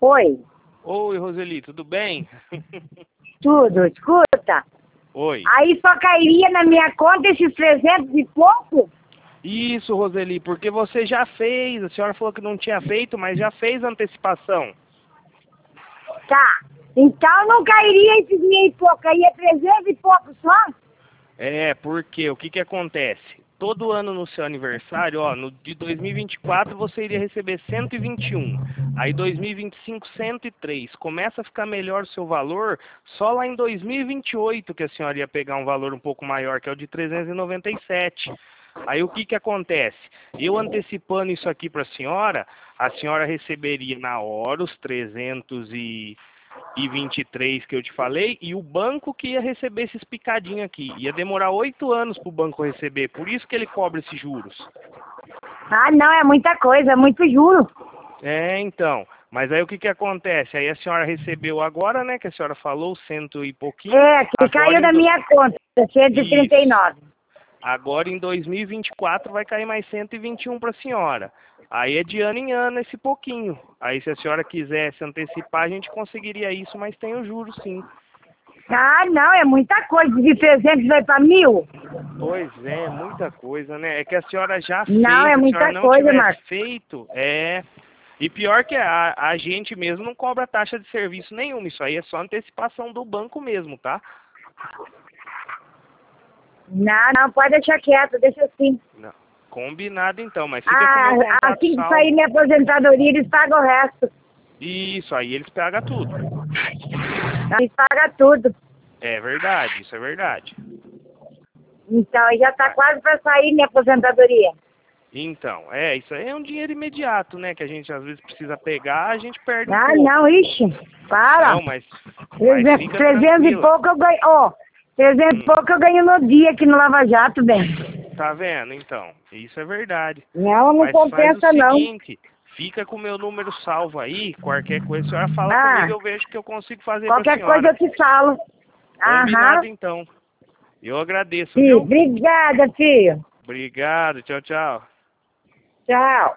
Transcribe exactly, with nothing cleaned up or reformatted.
Oi. Oi, Roseli, tudo bem? Tudo, escuta. Oi. Aí só cairia na minha conta esses trezentos e pouco? Isso, Roseli, porque você já fez, a senhora falou que não tinha feito, mas já fez a antecipação. Tá. Então não cairia esses mil e pouco, aí é trezentos e pouco só? É, porque o que que acontece? Todo ano no seu aniversário, ó, no de dois mil e vinte e quatro você iria receber cento e vinte e um. Aí dois mil e vinte e cinco, cento e três. Começa a ficar melhor o seu valor só lá em dois mil e vinte e oito que a senhora ia pegar um valor um pouco maior, que é o de trezentos e noventa e sete. Aí o que que acontece? Eu antecipando isso aqui para a senhora, a senhora receberia na hora os trezentos e vinte e três que eu te falei, e o banco que ia receber esses picadinhos aqui. Ia demorar oito anos para o banco receber, por isso que ele cobra esses juros. Ah, não, é muita coisa, é muito juro. É, então. Mas aí o que que acontece? Aí a senhora recebeu agora, né, que a senhora falou, cento e pouquinho. É, que Agora caiu em da do... minha conta, cento e trinta e nove. Isso. Agora em dois mil e vinte e quatro vai cair mais cento e vinte e um para a senhora. Aí é de ano em ano esse pouquinho. Aí se a senhora quisesse antecipar, a gente conseguiria isso, mas tem o juros sim. Ah, não, é muita coisa. De trezentos vai para mil? Pois é, muita coisa, né? É que a senhora já Não, fez, é se a senhora muita não coisa, tivesse Marcos. feito, é... E pior que a, a gente mesmo não cobra taxa de serviço nenhuma, isso aí é só antecipação do banco mesmo, tá? Não, não, pode deixar quieto, deixa assim. Não. Combinado então, mas fica com o Ah, meu contato assim que sair salvo. minha aposentadoria, eles pagam o resto. Isso, aí eles pegam tudo. Eles pagam tudo. É verdade, isso é verdade. Então, já está Vai. quase para sair minha aposentadoria. Então, é, isso aí é um dinheiro imediato, né? Que a gente às vezes precisa pegar, a gente perde um Ah, pouco. não, ixi, para. Não, mas, mas trezentos, fica trezentos e tranquila. pouco eu ganho, ó, trezentos e Hum. pouco eu ganho no dia aqui no Lava Jato, bem. Tá vendo? Então, isso é verdade. Não, não Mas faz o compensa não. seguinte, fica com o meu número salvo aí, qualquer coisa a senhora fala Ah, comigo, eu vejo o que eu consigo fazer pra qualquer coisa senhora. eu te falo. Aham. Combinado então. Eu agradeço, Sim, viu? obrigada, filho. Obrigado, tchau, tchau. Tchau.